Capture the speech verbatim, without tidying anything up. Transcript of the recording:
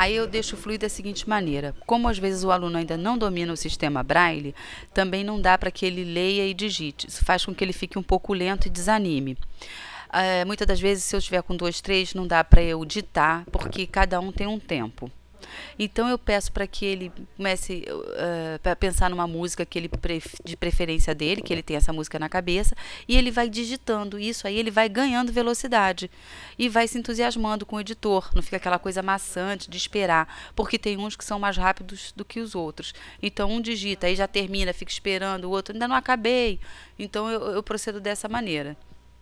Aí eu deixo fluir da seguinte maneira: como às vezes o aluno ainda não domina o sistema Braille, também não dá para que ele leia e digite. Isso faz com que ele fique um pouco lento e desanime. É, muitas das vezes, se eu estiver com dois, três, não dá para eu ditar, porque cada um tem um tempo. Então eu peço para que ele comece uh, para pensar numa música que ele pref de preferência dele, que ele tem essa música na cabeça, e ele vai digitando isso, aí ele vai ganhando velocidade e vai se entusiasmando com o editor. Não fica aquela coisa maçante de esperar, porque tem uns que são mais rápidos do que os outros. Então um digita, aí já termina, fica esperando, o outro ainda não acabei. Então eu, eu procedo dessa maneira.